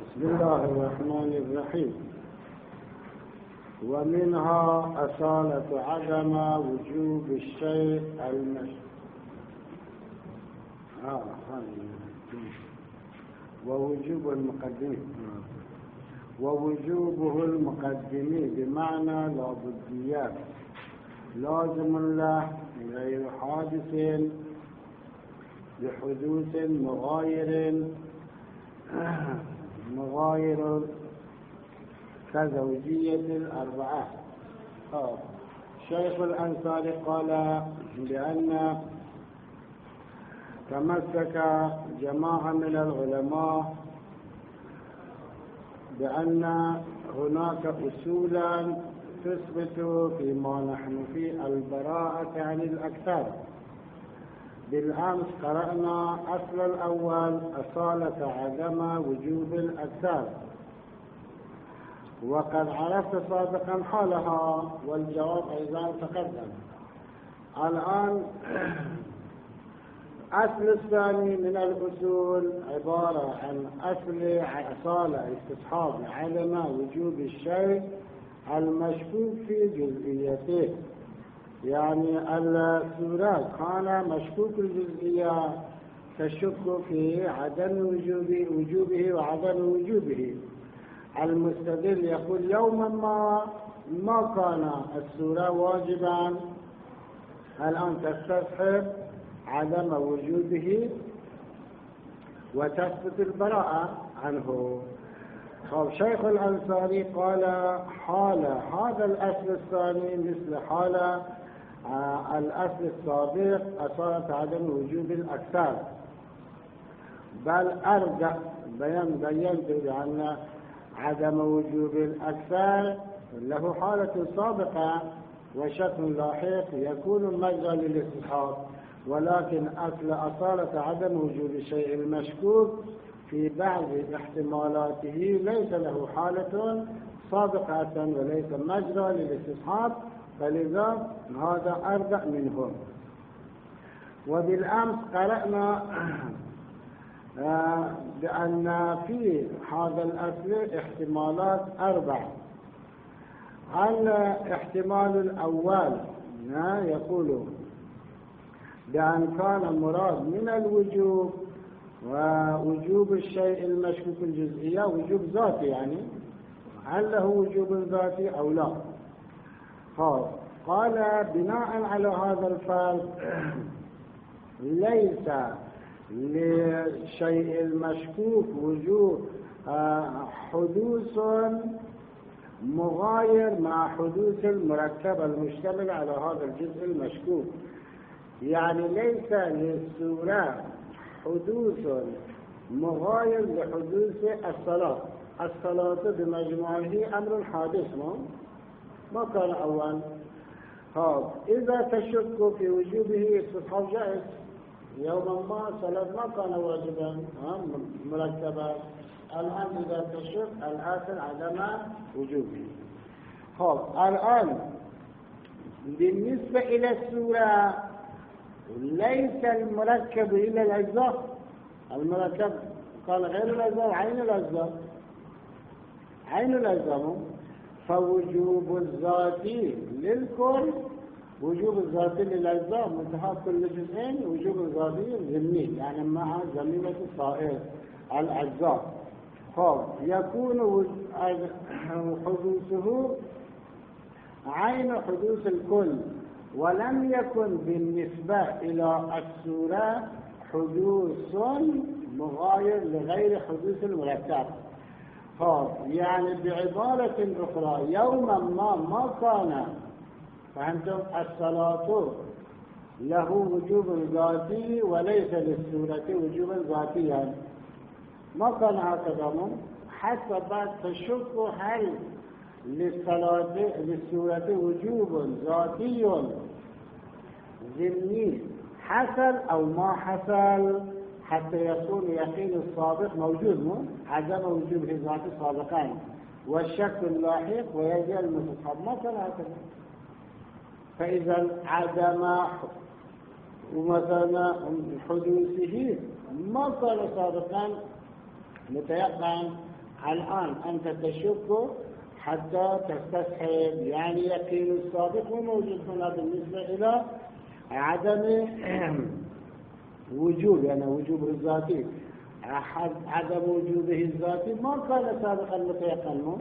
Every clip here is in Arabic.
بسم الله الرحمن الرحيم. ومنها أصالة عدم وجوب الشيء ووجوب المقدم ووجوبه المقدم بمعنى لا بديات لازم له غير حادث بحدوث مغاير كزوجية الأربعة. شيخ الأنصاري قال بأن تمسك جماعة من العلماء بأن هناك أصولا تثبت فيما نحن فيه البراءة عن الأكثر. بالأمس قرأنا أصل الأول أصالة عدم وجوب الأكثر، وقد عرفت سابقا حالها والجواب أيضا تقدم. الآن أصل الثاني من الأصول عبارة عن أصل أصالة استصحاب عدم وجوب الشيء المشكوك في جزئيته، يعني الصورة كان مشكوك الجزئية تشك في عدم وجوبه وعدم وجوبه. المستدل يقول يوما ما كان الصورة واجبا، الآن تستصحب عدم وجوده وتثبت البراءة عنه. شيخ الأنصاري قال حال هذا الأصل الثاني مثل حال الأصل السابق أصالة عدم وجوب الأكثر، بل أرجع بينت بأن عدم وجوب الأكثر له حالة سابقة وشكل لاحق يكون مجرى للاستصحاب، ولكن أصل أصالة عدم وجود الشيء المشكوك في بعض احتمالاته ليس له حالة سابقة وليس مجرى للاستصحاب، فلذا هذا أرجع منهم. وبالأمس قرأنا بأن في هذا الأصل احتمالات أربع. الاحتمال الأول يقول بأن كان مراد من الوجوب ووجوب الشيء المشكوك الجزئية وجوب ذاتي، يعني هل له وجوب ذاتي أو لا. قال بناء على هذا الفرض ليس للشيء المشكوك وجوب حدوث مغاير مع حدوث المركب المشتمل على هذا الجزء المشكوك، يعني ليس للصورة حدوث مغاير لحدوث الصلاة بمجموعه أمر حادث ما كان أول. إذا تشك في وجوبه استصحاب جائز، يوما ما صلاة ما كان واجبا مركبا، الآن إذا تشك الآثر عدم وجوبه. الآن بالنسبة إلى السورة ليس المركب إلا الأجزاء، المركب قال غير الأجزاء عين الأجزاء، فوجوب الذاتي للكل وجوب الذاتي للأجزاء منتهى كل جزئين وجوب الذاتي ضمني، يعني مع ضميمة الصائر الأجزاء. يكون حدوثه عين حدوث الكل، ولم يكن بالنسبة إلى الصورة حدوث مغاير لغير حدوث المركب. يعني بعبارة أخرى يوما ما كان فهمتم الصلاة له وجوب ذاتي وليس للسورة وجوبا ذاتيا، ما كان هكذا حتى بعد تشك هل للسورة وجوب ذاتي ضمني حصل أو ما حصل، حتى يكون يقين السابق موجود عدم وجوبه ذاتي سابقا والشك اللاحق ويجي المستصحب ما كان هكذا. فإذا عدم ومثلا حدوثه ما كان سابقا متيقن، الآن أنت تشك حتى تستصحب، يعني يقين السابق موجود هنا بالنسبة إلى عدم وجوب، يعني وجوب الذاتي، عدم وجوبه الذاتي ما كان سابقا متيقن.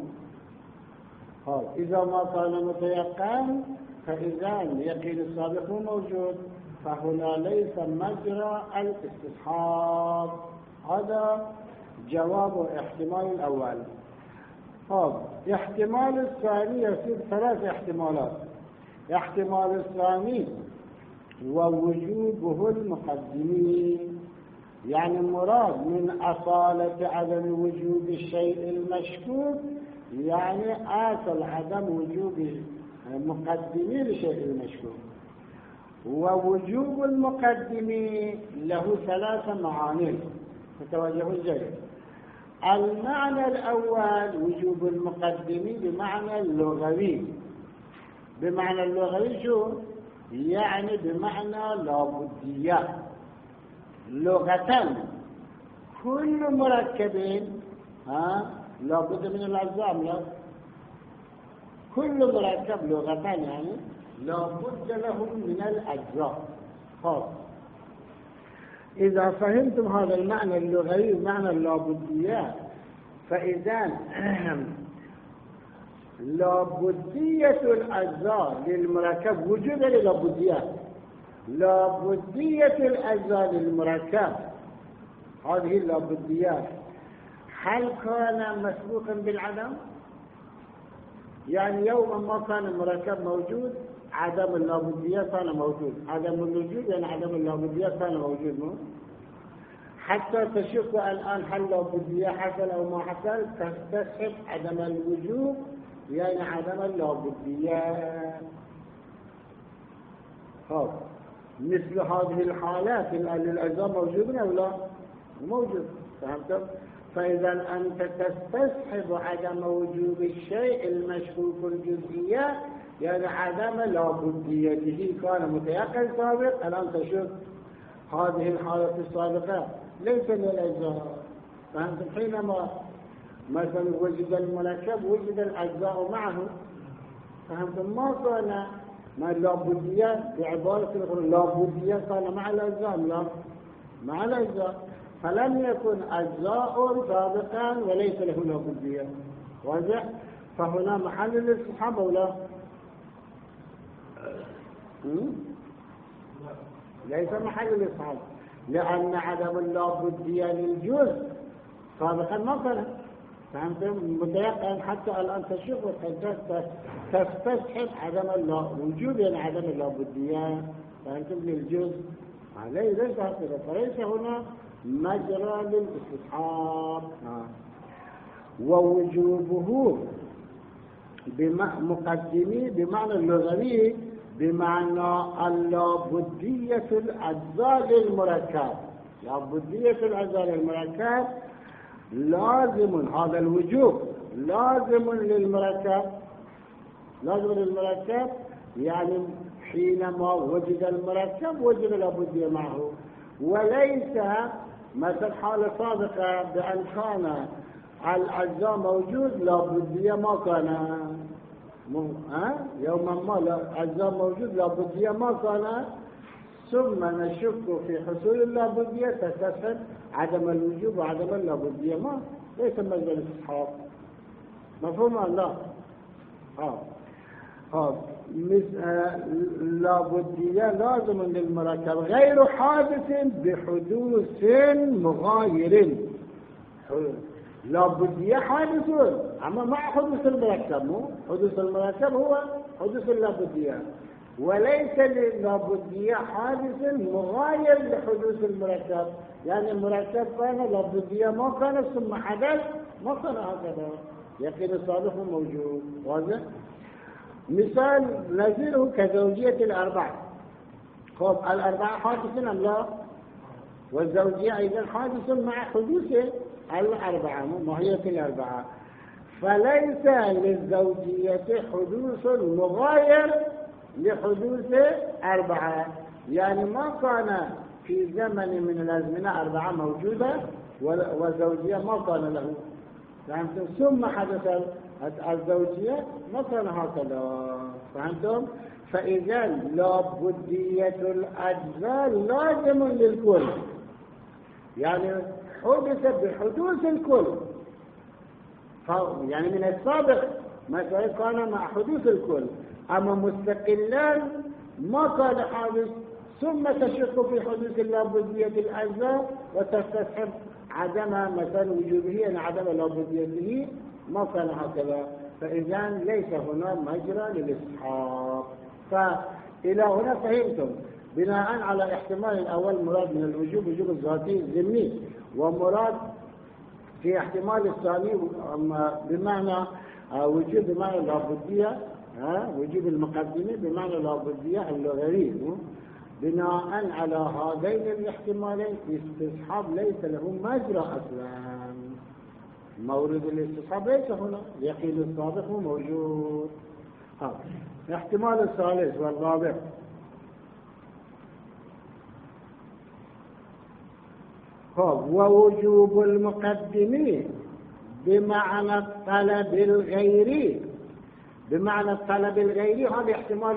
إذا ما كان متيقن فإذا يقين السابق موجود، فهنا ليس مجرى الاستصحاب. هذا جواب الاحتمال الأول. احتمال الثاني يصير 3 احتمالات. احتمال الثاني ووجوبه المقدمي، يعني المراد من أصالة عدم وجوب الشيء المشكوك يعني آصل عدم وجوب مقدمي لشيء المشكوك. ووجوب المقدمي له 3 معاني، فتوجهوا الجيد. المعنى الأول وجوب المقدمي بمعنى اللغوي. بمعنى اللغوي شو؟ يعني بمعنى لابدية. لغة كل مركب لابد من الأجزاء، لا كل مركب لغة يعني لابد له من الأجزاء. إذا فهمتم هذا المعنى اللغوي معنى اللابدية، فإذا لابدية الأجزاء للمركب وجود للابدية. لابدية الأجزاء للمركب هذه اللابديات هل كان مسبوقا بالعدم؟ يعني يوما ما كان المركب موجود عدم اللابدية كان موجود، عدم الوجود يعني عدم اللابدية كان موجود. حتى تشك الآن هل لابدية حصل أو ما حصل، تستصحب عدم الوجود يعني عدم اللابدية. مثل هذه الحالات الأجزاء موجودة أو لا؟ موجود. فهمتم؟ فإذا أنت تستصحب عدم وجود الشيء المشكوك الجزئية يعني عدم لابديته، كان متيقن سابق الآن تشك. هذه الحالة السابقة ليس من الأجزاء. فهمتم؟ حينما مثلا وجد المركب وجد الأجزاء معه، فهمتم؟ ما كان ما اللابدية بعبارة أخرى لابدية كان مع الأجزاء، لا مع الأجزاء، فلم يكن أجزاء سابقا وليس له لابدية. واضح؟ فهنا محل الاستصحاب أو لا؟ ليس محل الاستصحاب، لأن عدم اللابدية للجزء سابقا ما كان. فهمتم؟ متيقن حتى الآن تشوف تستصحب عدم وجود يعني عدم اللابدية. فهمتم؟ للجزء ليس هكذا، فليس هنا مجرى للاستصحاب. ووجوبه مقدمي بمعنى اللغوي بمعنى اللابدية الأجزاء للمركب. لابدية الأجزاء للمركب لازم، هذا الوجوب لازم للمركب. لازم للمركب يعني حينما وجد المركب وجد لابدية معه، وليس مثل حالة سابقة بأن كان الأجزاء موجود لابدية ما كان. يوما ما الأجزاء موجود لابدية ما كان، ثم نشك في حصول اللابدية تستصحب عدم الوجوب وعدم اللابدية، ما ليس مجال الاستصحاب. مفهوم الله؟ لابدية لازم للمركب غير حادث بحدوث مغاير. لابدية حادث أما مع حدوث المركب، حدوث المركب هو حدوث اللابدية، وليس للابدية حادث مغاير لحدوث المركب. يعني المركب كان لابدية ما كان ثم حدث ما كان هكذا، يقين السابق موجود. واضح؟ مثال نظيره كزوجية الأربعة. الأربعة حادث أم لا؟ والزوجية أيضا حادث مع حدوث الأربعة، ماهية الأربعة. فليس للزوجية حدوث مغاير لحدوث أربعة، يعني ما كان في زمن من الأزمنة 4 موجودة وزوجية ما كان له. فهمتم؟ ثم حدث الزوجية مثلا هكذا. فهمتم؟ فإذا لابدية الأجزاء لازم للكل، يعني حدث بحدوث الكل. يعني من السابق مثلا كان مع حدوث الكل، أما مستقلا ما كان حادث، ثم تشك في حدوث لابدية الأجزاء وتستصحب عدم مثلا وجوبه، يعني عدم لابديته، ما كان هكذا. فإذا ليس هنا مجرى للإسحاق. فإلى هنا فهمتم؟ بناء على احتمال الأول مراد من الوجوب وجوب الذاتي الذمي، ومراد في احتمال الثاني بمعنى وجوب بمعنى لابدية، وجوب المقدمة بمعنى لابدية اللغوي. بناء على هذين الاحتمالين استصحاب ليس له مجرى أصلا، مورد الاستصحاب ليس هنا، يقين السابق موجود. الاحتمال الثالث والرابع، ووجوب المقدم بمعنى الطلب الغيري. بمعنى الطلب الغيري هذا احتمال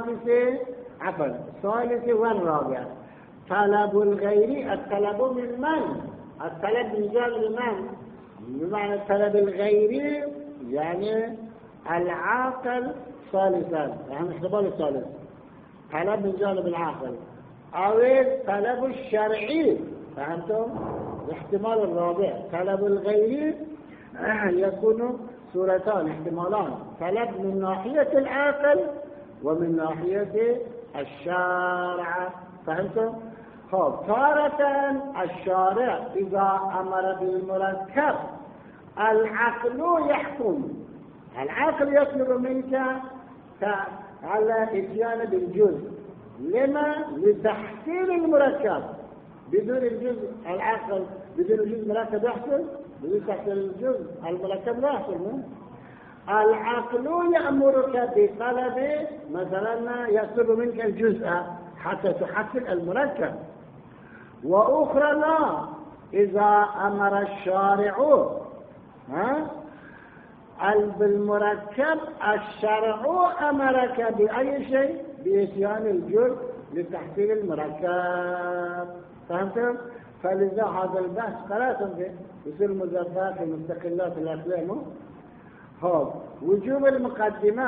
الثالث والرابع. طلب الغيري الطلب من من؟ الطلب من جانب من؟ بمعنى الطلب الغيري يعني العاقل ثالثا، يعني احتمال الثالث طلب من جانب العاقل، أو الطلب الشرعي. فهمتم؟ الاحتمال الرابع طلب الغيري يكون صورتان احتمالان، طلب من ناحية العاقل ومن ناحية الشارع. فهمتم؟ تارة الشارع إذا أمر بالمركب العقل يحكم، العقل يطلب منك على إتيان بالجزء. لما؟ لتحصيل المركب. بدون الجزء العقل، بدون الجزء المركب يحصل، بدون تحصيل الجزء المركب لا يحصل. العقل يأمرك بطلب مثلا يطلب منك الجزء حتى تحصل المركب، وأخرى لا، إذا أمر الشارع بالمركب الشرع أمرك بأي شيء؟ بإتيان الجزء لتحصيل المركب. فهمتم؟ فلذا هذا البحث قرأتم فيه يصير مضافات ومستقلات الأسلام. وجوب المقدمة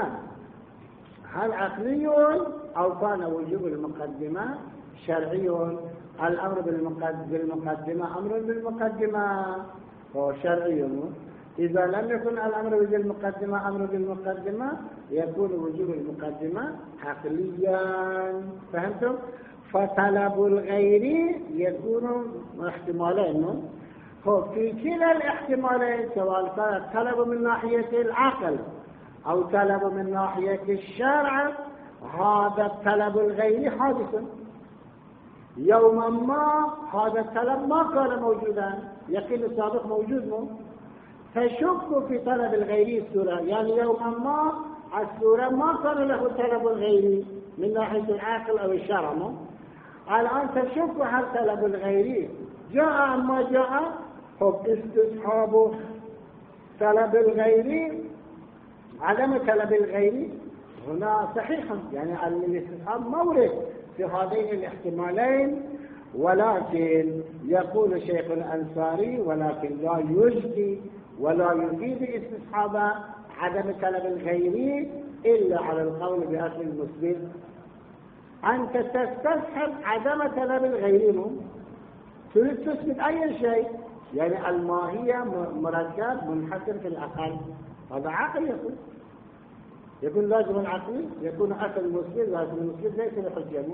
هل عقلي أو كان وجوب المقدمة شرعي؟ الأمر بالمقدمة أمر بالمقدمة هو شرعي. إذا لم يكن الأمر بالمقدمة أمر بالمقدمة يكون وجوب المقدمة عقليا. فهمتم؟ فطلب الغير يكون احتمالين، في كلا الاحتمالين سواء كان طلب من ناحية العقل أو طلب من ناحية الشرع، هذا الطلب الغيري حادث. يوما ما هذا الطلب ما كان موجودا، يقين السابق موجود، فشك في طلب الغيري السورة، يعني يوما ما السورة ما كان له طلب الغيري من ناحية العقل أو الشرع. الآن تشك هل طلب الغيري جاء أم ما جاء؟ استصحاب طلب الغيري عدم طلب الغيري هنا صحيحا، يعني الاستصحاب مورد في هذين الاحتمالين. ولكن يقول شيخ الأنصاري ولكن لا يجدي ولا يفيد استصحاب عدم طلب الغيري إلا على القول بأصل المسلم. أنت تستصحب عدم طلب الغيري، تريد تثبت أي شيء، يعني الماهية مركب منحصر في الأقل، هذا عقل يكون لازم العقل يكون أصل المسلم، لازم المسلم ليس بحجة.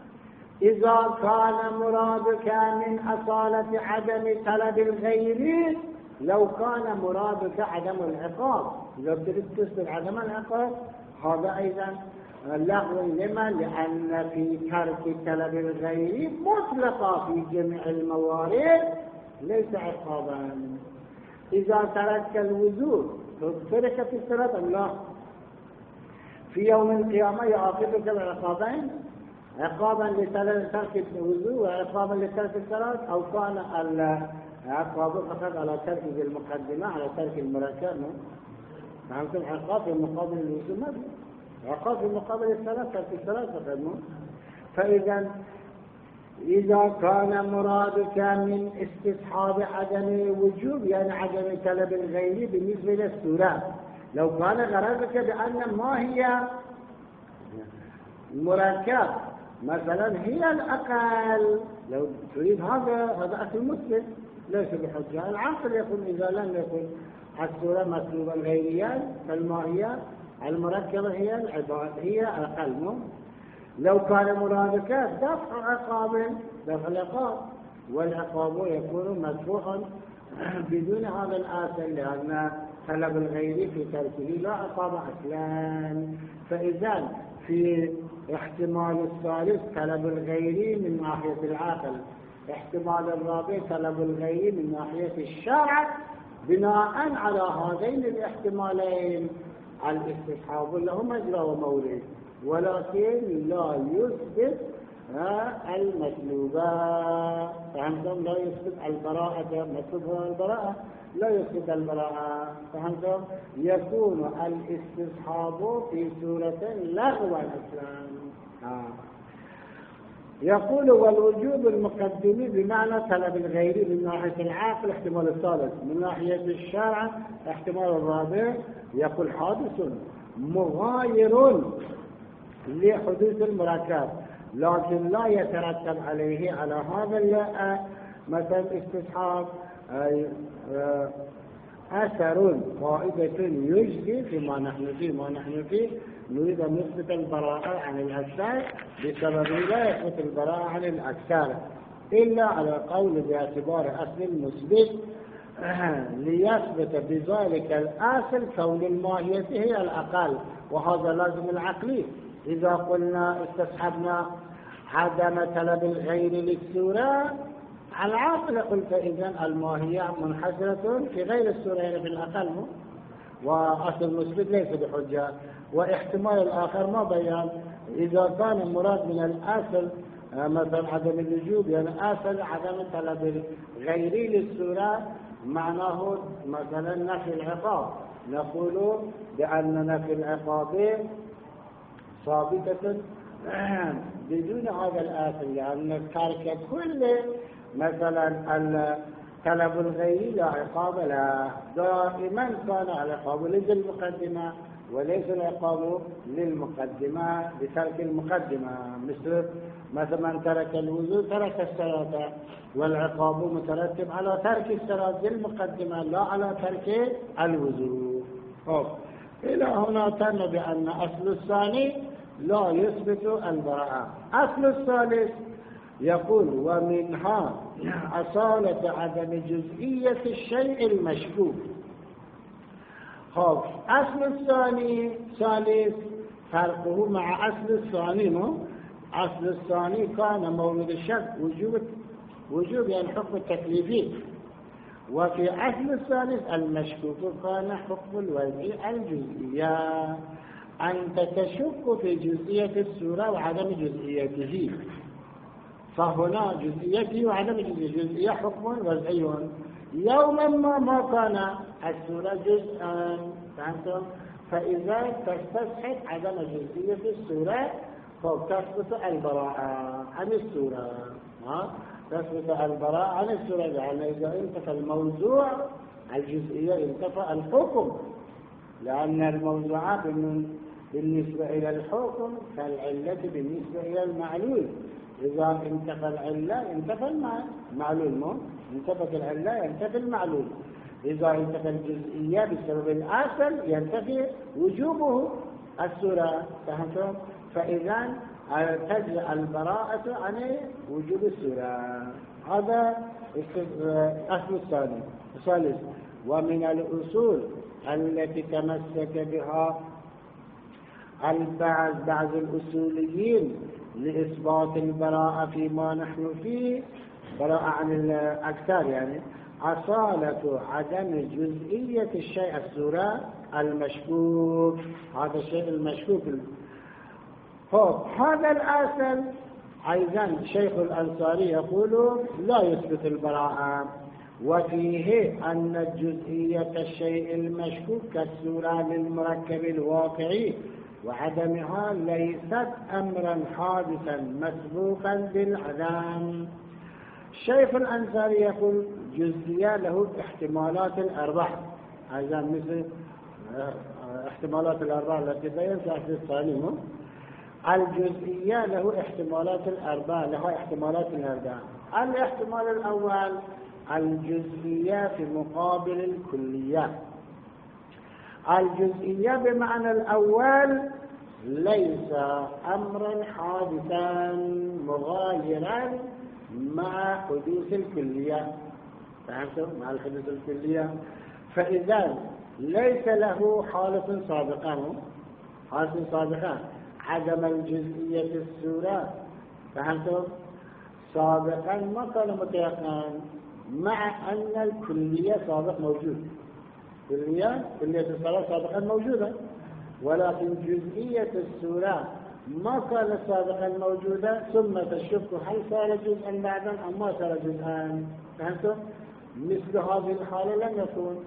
إذا كان مرادك من أصالة عدم طلب الغير، لو كان مرادك عدم العقاب، لو تريد تثبت عدم العقاب هذا أيضا لغو. لما؟ لأن في ترك طلب الغير مطلقا في جميع الموارد ليس عقابا. إذا ترك الوضوء ترك في الصلاة أم لا؟ في يوم القيامة يعاقبك بعقابين، عقابا لترك الوضوء وعقابا لترك الصلاة، أو كان عقاب فقط على ترك المقدمة، على ترك المركب. فهمتم؟ عقاب في مقابل الوجوب ما في، عقاب في مقابل الثلاث، ترك الثلاث فقط. فإذا إذا كان مرادك من استصحاب عدم وجوب يعني عدم طلب الغير بالنسبة للسورة، لو كان غرضك بأن ما هي مركب مثلا هي الأقل، لو تريد هذا أصل مسلم ليس بحجة. العقل يقول إذا لم يكن السورة مسلوبا غيريا فالماهية المركبة هي العباد هي أقل. لو كان مرادك دفع عقاب، دفع العقاب، والعقاب يكون مدفوعا بدون هذا الآثم، لأن طلب الغير في تركه لا عقاب أصلا. فإذا في احتمال الثالث طلب الغير من ناحية العقل، احتمال الرابع طلب الغير من ناحية الشرع، بناء على هذين الاحتمالين الاستصحاب له مجرى ومورد، ولكن لا يثبت المطلوبات. فهمتم؟ لا يثبت البراءة، مطلوبها البراءة لا يثبت البراءة. فهمتم؟ يكون الاستصحاب في سورة لغوا أصلا. يقول والوجوب المقدم بمعنى طلب الغير من ناحية العقل احتمال الثالث، من ناحية الشرع احتمال الرابع. يقول حادث مغاير لحدوث المركب، لكن لا يترتب عليه على هذا مثلا استصحاب أثر فائدة يجدي فيما نحن فيه. ما نحن فيه نريد أن نثبت البراءة عن الأكثر، بسبب لا يثبت البراءة عن الأكثر إلا على قول باعتبار أصل المثبت، ليثبت بذلك الأصل كون الماهية هي الأقل، وهذا لازم العقلي. إذا قلنا استصحبنا عدم طلب الغير للسورة، العاقل قلت إذن الماهية منحصرة في غير السورة يعني في الأقل، وأصل المثبت ليس بحجة. واحتمال الآخر ما بيان، إذا كان المراد من الأصل مثلا عدم الوجوب يعني أصل عدم طلب الغير للسورة معناه مثلا نفي العقاب، نقول بأن نفي العقاب ثابتة بدون هذا الآثم، لأن ترك كل مثلا طلب الغير لا عقاب له، دائما كان العقاب للمقدمة وليس العقاب للمقدمة بترك المقدمة. مثلا من ترك الوضوء ترك الصلاة، والعقاب مترتب على ترك الصلاة للمقدمة لا على ترك الوضوء. إلى هنا تم بأن أصل الثاني لا يثبت البراءة. أصل الثالث يقول ومنها أصالة عدم جزئية الشيء المشكوك. أصل الثاني ثالث فرقه مع أصل الثاني. أصل الثاني كان مولد الشك وجوب يعني حكم التكليفي، وفي أصل الثالث المشكوك كان حكم الوضع الجزئية، أنت تشك في جزئية السورة وعدم جزئيته، فهنا جزئيته وعدم جزئية حكم وضعي. يوما ما كان السورة جزءا، فهمتم؟ فإذا تستصحب عدم جزئية السورة فتثبت البراءة عن السورة، تثبت البراءة عن السورة، لأن إذا انتفى الموضوع الجزئية انتفى الحكم، لأن الموضوعات بالنسبة إلى الحكم كالعلة بالنسبة إلى المعلول. إذا انتفى العلة انتفى المعلول، انتفت العلة ينتفي المعلول. إذا انتفى الجزئية بسبب الأصل ينتفي وجوبه السورة، فهمتم؟ فإذا تجزئ البراءة عن وجوب السورة. هذا أصل الثالث. ومن الأصول التي تمسك بها بعض الأصوليين لإثبات البراءة فيما نحن فيه، براءة عن الأكثر يعني، أصالة عدم جزئية الشيء السورة المشكوك. هذا الشيء المشكوك هذا الأصل أيضا شيخ الأنصاري يقول لا يثبت البراءة، وفيه أن الجزئية الشيء المشكوك كالصورة للمركب الواقعي وعدمها ليست أمرا حادثا مسبوقا بالعدم. الشيخ الأنصاري يقول جزئية له احتمالات الأربع، هذا مثل احتمالات الأربع التي بيّن في الحديث الثاني. الجزئية له احتمالات الأربع، له احتمالات الأربع. الاحتمال الأول الجزئية في مقابل الكلية. الجزئية بمعنى الأول ليس أمرا حادثا مغايرا مع حدوث الكلية، فهمتم؟ مع الحدوث الكلية، فإذا ليس له حالة سابقة، حالة سابقة عدم الجزئية الصورة، فهمتم؟ سابقا ما كان متيقنا مع أن الكلية سابق موجود، كلية الصلاة سابقا موجودة، ولكن جزئية الصورة ما كانت سابقا موجودة، ثم تشك هل صار جزءا بعدا أم ما صار جزءا، فهمتم؟ مثل هذه الحالة لم يكون،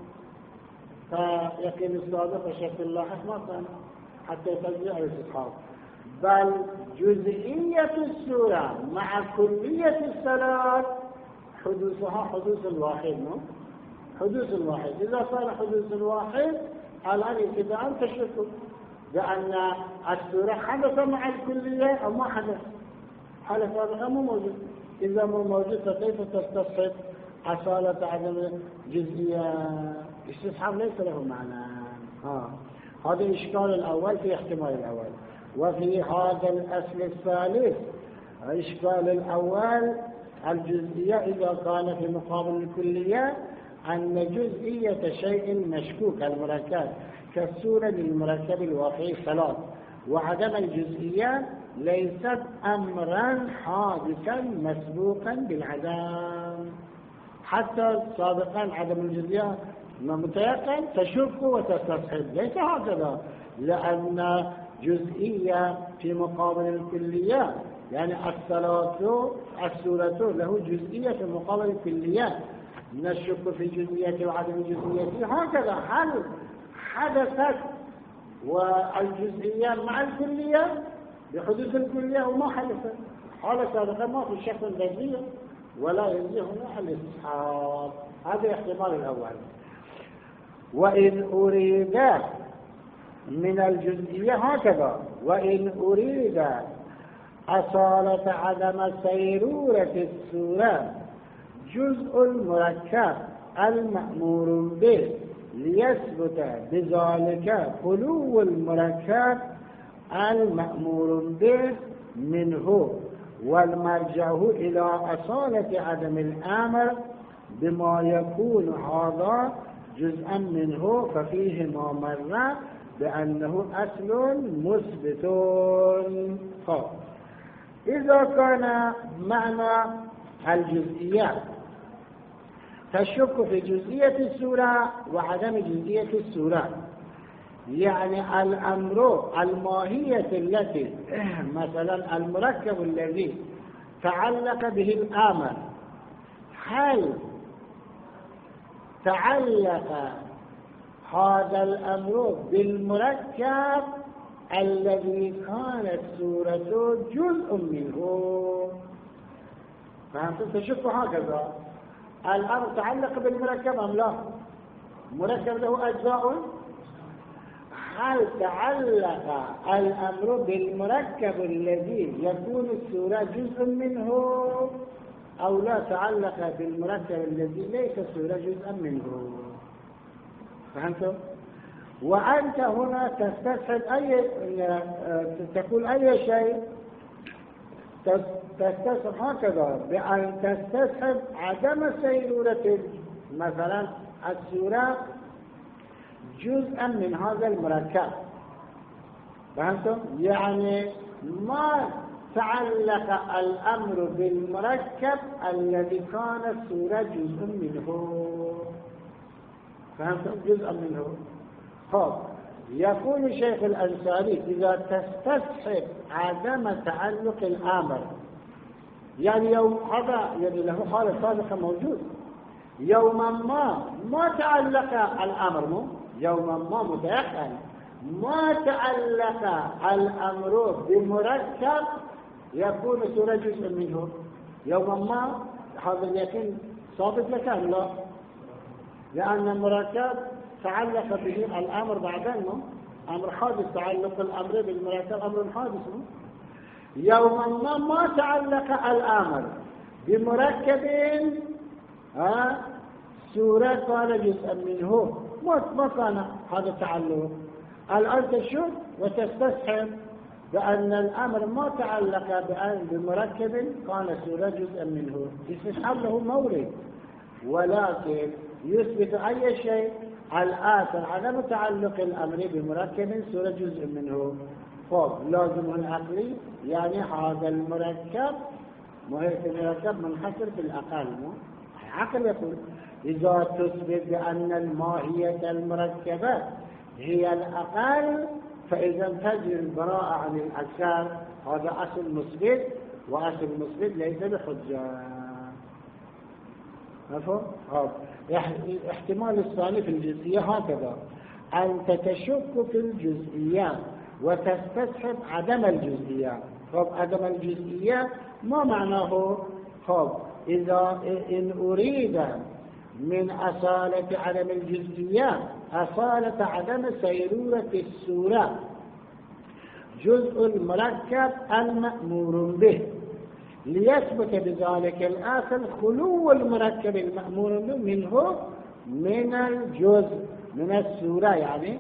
فيقين السابق وشك اللاحق ما كان حتى تجزئ الاستصحاب، بل جزئية الصورة مع كلية الصلاة حدوثها حدوث الواحد، حدوث الواحد. إذا صار حدوث الواحد الآن ابتداء تشك بأن الصورة حدث مع الكلية أو ما حدث، حالة سابقة مو موجود. إذا مو موجود فكيف تستصحب أصالة عدم جزئية؟ استصحاب ليس له معنى. هذا الإشكال الأول في احتمال الأول. وفي هذا الأصل الثالث الإشكال الأول الجزئية إذا كان في مقابل الكلية أن جزئية شيء مشكوك المركب كالصورة للمركب الواقعي ثلاث، وعدم الجزئية ليست أمرا حادثا مسبوقا بالعدم. حتى سابقا عدم الجزئية متيقن تشك وتستصحب، ليس هكذا، لأن جزئية في مقابل الكلية، يعني الصورة له جزئية في مقابل الكلية، نشك في جزئية وعدم الجزئية، هكذا هل حدثت والجزئية مع الكلية بحدوث الكلية وما حدثت، حالة سابقة ما في شك ذاتية ولا يجزي هنا الاستصحاب. هذا احتمال الأول. وإن أريد من الجزئية هكذا، وإن أريد أصالة عدم سيرورة الصورة جزء المركب المأمور به ليثبت بذلك خلو المركب المأمور به منه، والمرجع إلى أصالة عدم الأمر بما يكون هذا جزءا منه، ففيه ما مر بأنه أصل مثبت. إذا كان معنى الجزئية تشك في جزئية الصورة وعدم جزئية الصورة، يعني الأمر الماهية التي مثلا المركب الذي تعلق به الآمر، هل تعلق هذا الأمر بالمركب الذي كانت صورته جزء منه، فهمتم؟ تشك هكذا، الأمر تعلق بالمركب أم لا؟ مركب له أجزاء، هل تعلق الأمر بالمركب الذي يكون الصورة جزء منه أو لا تعلق بالمركب الذي ليس الصورة جزءا منه؟ فهمتم؟ وأنت هنا تستصحب تقول أي شيء، تستصحب هكذا بأن تستصحب عدم سيرورة مثلا الصورة جزءا من هذا المركب، فهمتم؟ يعني ما تعلق الأمر بالمركب الذي كان الصورة جزء منه، فهمتم؟ جزءا منه. يقول شيخ الأنصاري إذا تستصحب عدم تعلق الأمر، يعني يوم هذا يعني له حالة سابقة موجود، يوما ما تعلق الأمر يوما ما متيقن ما تعلق الأمر بمركب يكون سورة جزء منه. يوما ما هذا اليقين ثابت لك لا، لأن المركب تعلق به الأمر بعدين أمر حادث. تعلق الأمر بالمركب أمر حادث. يوما ما تعلق الأمر بمركب سورة كان جزءا منه، ما كان هذا التعلق. الآن تشوف وتستصحب بأن الأمر ما تعلق بمركب كان سورة جزءا منه، يستصحب له مورد، ولكن يثبت أي شيء الآخر عدم تعلق الأمر بمركب سورة جزء منه. لازم العقلي يعني هذا المركب منحصر في الأقل. عقل يقول إذا تثبت بأن الماهية المركبة هي الأقل فإذا تجري البراءة عن الأكثر. هذا أصل مثبت، وأصل مثبت ليس بحجة. مفهوم؟ احتمال الثاني في الجزئية هكذا، أن تتشك في الجزئيات وتستصحب عدم الجزئيات. عدم الجزئيات ما معناه؟ إذا إن أريد من أصالة عدم الجزئيات أصالة عدم سيرورة السورة جزء المركب المأمور به، ليثبت بذلك الآخر خلو المركب المأمور به منه من الجزء من السورة يعني.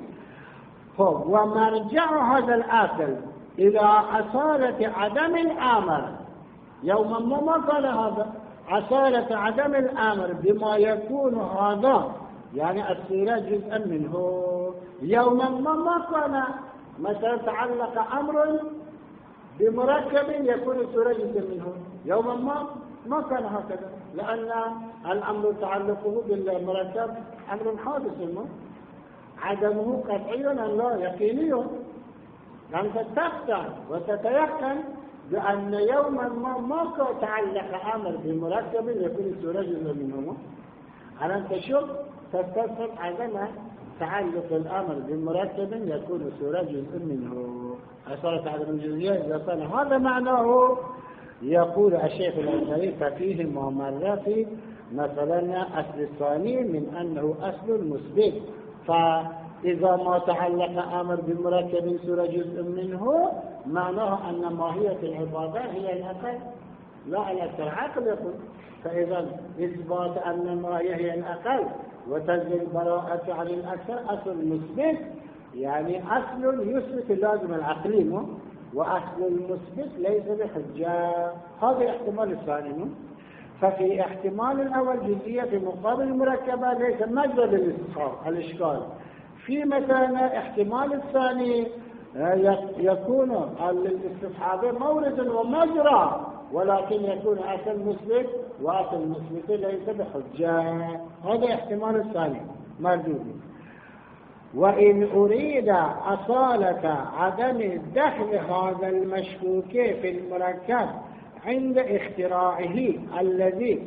ومرجع هذا الآخر إلى أصالة عدم الآمر. يوما ما قال هذا أصالة عدم الآمر بما يكون هذا يعني السورة جزءا منه. يوما ما كان مثلا تعلق أمر بمركب يكون السورة جزءا منه. يوما ما كان هكذا، لأن الأمر تعلقه بالمركب أمر حادث، عدمه قطعي لا يقيني. أنت تفتح وتتيقن بأن يوما ما تعلق أمر بمركب يكون السورة جزءا منه. أن تشوف تستصحب عدم تعلق الأمر بمركب يكون السورة جزء منه. أصالة عدم الجزئية إذا كان هذا معناه يقول الشيخ الأزهري ففيه ما مر في مثلا أصل الثاني من أنه أصل المثبت. فإذا ما تعلق أمر بمركب سورة جزء منه معناه أن ماهية العبادة هي الأقل لا الأكثر. عقل يقول فإذا إثبات أن الماهية هي الأقل وتنزل البراءة عن الأكثر أصل مثبت، يعني أصل يثبت اللازم العقلي، وأصل المثبت ليس بحجة. هذا الاحتمال الثاني. ففي احتمال الأول جزئية في مقابل المركبة ليس مجرد الإشكال. في مثلا احتمال الثاني يكون الاستصحاب مورد ومجرى، ولكن يكون أصل مثبت وأصل مثبت ليس بحجة. هذا احتمال الثاني مردود. وإن أريد أصالة عدم دخل هذا المشكوك في المركب عند اختراعه الذي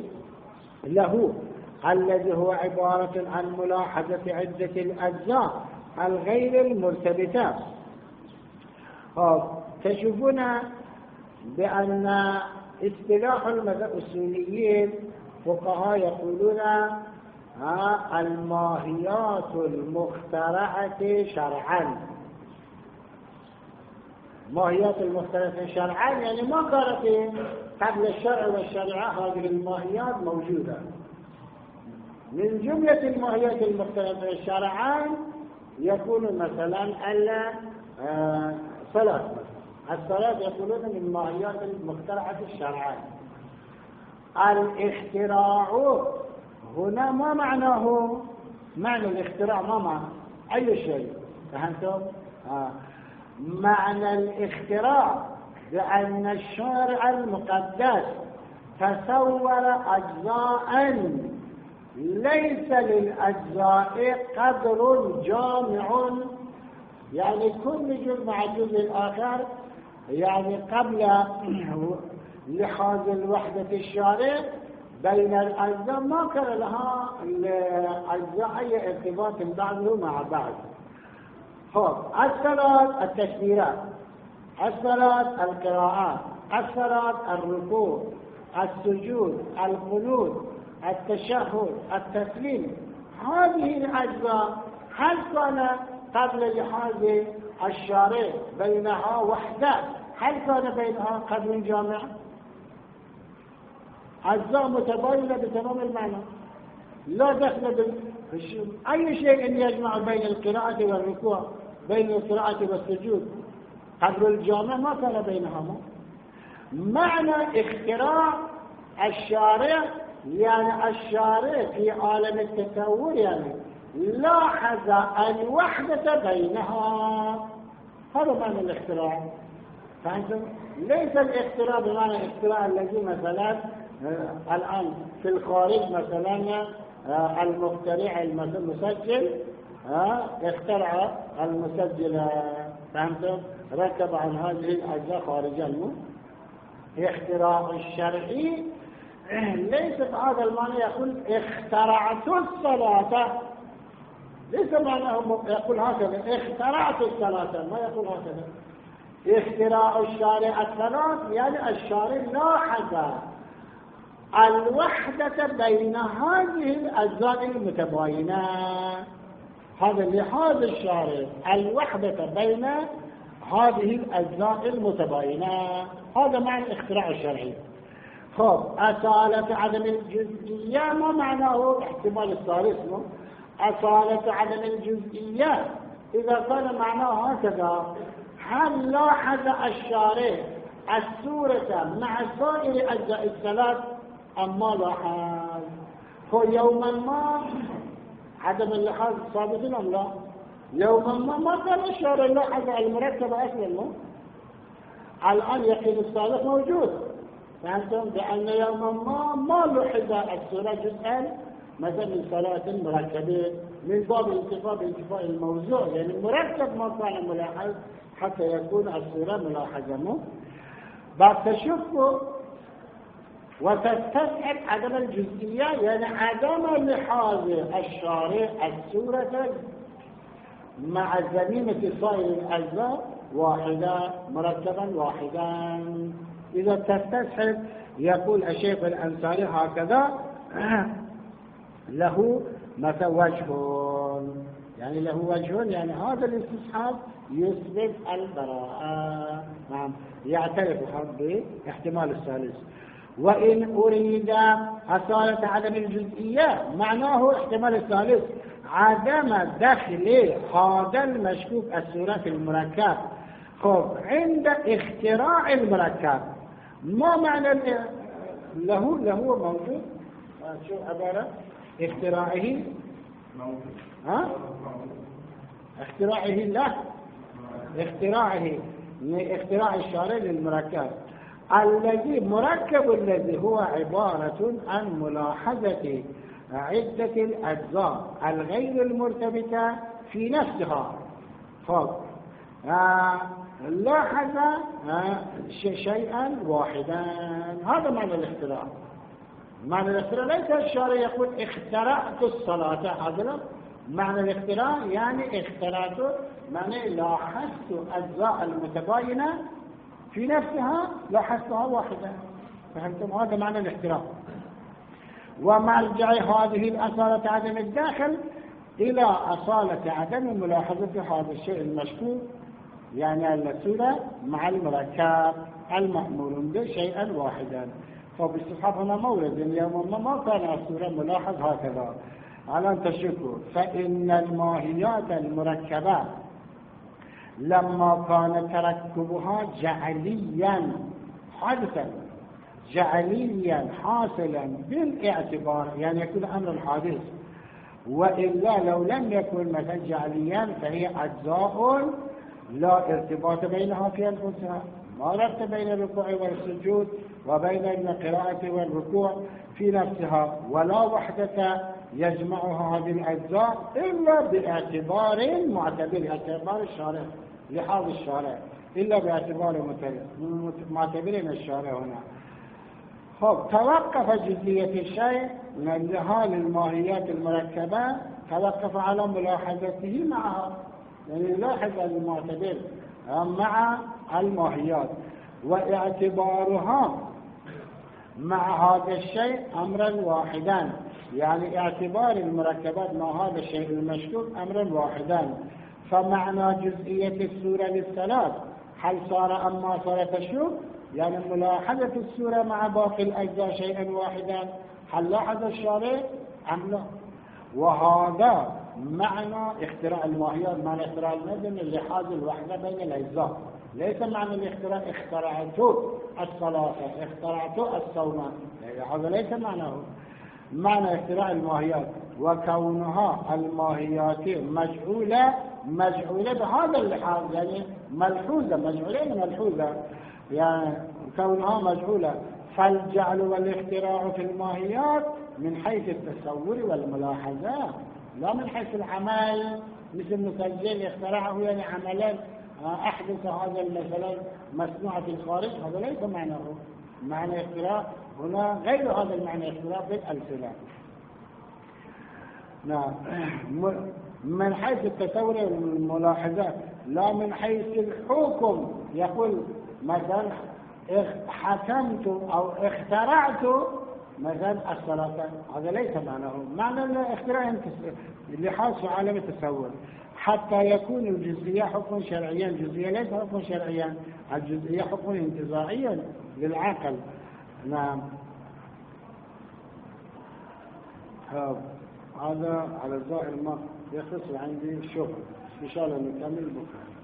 هو عبارة عن ملاحظة عدة الأجزاء الغير المرتبطة. تشوفون بأن اصطلاح الأصوليين فقهاء يقولون الماهيات المخترعة شرعا. ماهيات المخترعة شرعا يعني ما كانت قبل الشرع والشريعة هذه الماهيات موجودة. من جملة الماهيات المخترعة شرعا يكون مثلا الصلاة. الصلاة يقولون من الماهيات المخترعة الشرعا. الاختراع هنا ما معناه؟ معنى الاختراع ما معنى أي شيء، فهمتم؟ معنى الاختراع بأن الشارع المقدس تصور أجزاء ليس للأجزاء قدر جامع، يعني كل جزء مع الجزء الآخر، يعني قبل لحاظ الوحدة الشارع بين الأجزاء ما كان لها الأجزاء أي ارتباط بعضه مع بعض. الصلاة التكبيرات، الصلاة القراءات، الصلاة الركوع، السجود، القنوت، التشهد، التسليم، هذه الأجزاء هل كان قبل لحاظ الشارع بينها وحدة؟ هل كان بينها قدر جامع؟ أجزاء متباينة بتمام المعنى، لا دخل أي شيء يجمع بين القراءة والركوع، بين القراءة والسجود، قدر الجامع ما كان بينهما. معنى اختراع الشارع يعني الشارع في عالم التصور يعني لاحظ الوحدة بينها، هذا معنى الاختراع. فأنتم ليس الاختراع بمعنى الاختراع الذي مثلا الآن في الخارج مثلا المخترع المسجل اخترع المسجل، فهمتم؟ ركب عن هذه الأجزاء خارجا. اختراع الشرعي ليس بهذا المعنى يقول اخترعت الصلاة، ليس معناه يقول هكذا اخترعت الصلاة، ما يقول هكذا. اختراع الشارع الصلاة يعني الشارع لاحظ الوحدة بين هذه الأجزاء المتباينة، هذا لحاظ الشارع الوحدة بين هذه الأجزاء المتباينة، هذا معنى الاختراع الشرعي. أصالة عدم الجزئية ما معناه احتمال الثالث؟ أصالة عدم الجزئية إذا كان معناه هكذا هل لاحظ الشارع السورة مع سائر أجزاء الصلاة أم ما لاحظ؟ هو يوما ما عدم اللحاظ ثابت أم لا؟ يوما ما كان الشارع لاحظ المركب أصلا. الآن يقين الصادق موجود، فهمتم بأن يوما ما لحظ السورة جزءا مثلا من صلاة مركبة من باب انتفاء الموضوع، يعني المركب ما كان ملاحظ حتى يكون السورة ملاحظة. بعد تشوفوا وتستسعد عدم الجزئية يعني عدم لحاظ الشارع السورة مع زميمة صائر الأجزاء واحدة مركبا واحدا. إذا تستسعد يقول الشيخ الأنصاري هكذا له مثل وجه، يعني له وجه يعني هذا الاستصحاب يثبت البراءة، نعم يعترف باحتمال الثالث. وإن أريد أصالة عدم الجزئية معناه احتمال الثالث عدم دخل هذا المشكوك السورة في المركب. عند اختراع المركب ما معنى له موجود؟ شو عبارة اختراعه موجود. اختراعه لا اختراع الشارع للمركب الذي مركب الذي هو عبارة عن ملاحظة عدة الأجزاء الغير المرتبطة في نفسها. لاحظ شيئا واحدا، هذا معنى الاختراع. معنى الاختراع ليس الشارع يقول اخترعت الصلاة، هذا معنى الاختراع يعني اخترعت معنى لاحظت أجزاء المتباينة في نفسها لاحظتها واحدة، فهمتم؟ هذا معنى الاختراع. ومرجع هذه الأصالة عدم الداخل إلى أصالة عدم ملاحظة هذا الشيء المشكوك، يعني الصورة مع المركب المأمور به شيئا واحدا. فبالصحاب هنا مورد اليوم ما كان الصورة ملاحظ هكذا. على أن تشكوا فإن الماهيات المركبة لما كان تركبها جعليا حادثا جعليا حاصلا بالاعتبار، يعني يكون أمر حادث، وإلا لو لم يكن مثلا جعليا فهي أجزاء لا ارتباط بينها في أنفسها، ما ربط بين الركوع والسجود وبين القراءة والركوع في نفسها، ولا وحدة يجمعها هذه الأجزاء إلا باعتبار معتبر، اعتبار الشارع لحاظ الشارع، إلا باعتبار معتبرين الشارع هنا. توقف جزئية الشيء من انتهاء الماهيات المركبة، توقف على ملاحظته معها، يعني يلاحظ المعتبر مع الماهيات واعتبارها مع هذا الشيء أمرا واحدا، يعني اعتبار المركبات مع هذا الشيء المشكوك أمرا واحدا. فمعنى جزئية السورة للثلاث هل صار أما صار تشك، يعني ملاحظة السورة مع باقي الأجزاء شيئا واحدا، هل لاحظ الشارع أم لا؟ وهذا معنى اختراع الماهيات، معنى اختراع النظم اللحاظ الوحدة بين الأجزاء، ليس معنى الاختراع اخترعت الصلاة اخترعت الصوم، هذا ليس معناه. معنى اختراع الماهيات وكونها الماهيات مجعولة بهذا اللحاظ، يعني ملحوظة، ملحوظة، يعني كونها مجعولة. فالجعل والاختراع في الماهيات من حيث التصور والملاحظة، لا من حيث العمل، مثل مسجل اخترعه يعني عملا أحدث هذا مثلا مصنوع في الخارج، هذا ليس معناه. معنى اختراع هنا غير هذا المعنى، اختراع بالألسنة. نعم، من حيث التصور والملاحظة لا من حيث الحكم. يقول مثلا حكمت أو اخترعت مثلا الصلاة، هذا ليس معناه. معنى الاختراع اللي حاصل في عالم التصور حتى يكون الجزئية حكم شرعيا. الجزئية ليس حكم شرعيا، الجزئية حكم انتزاعيا للعقل. نعم، هذا على الظاهر ما يخص عندي شغل، إن شاء الله نكمل بكرة.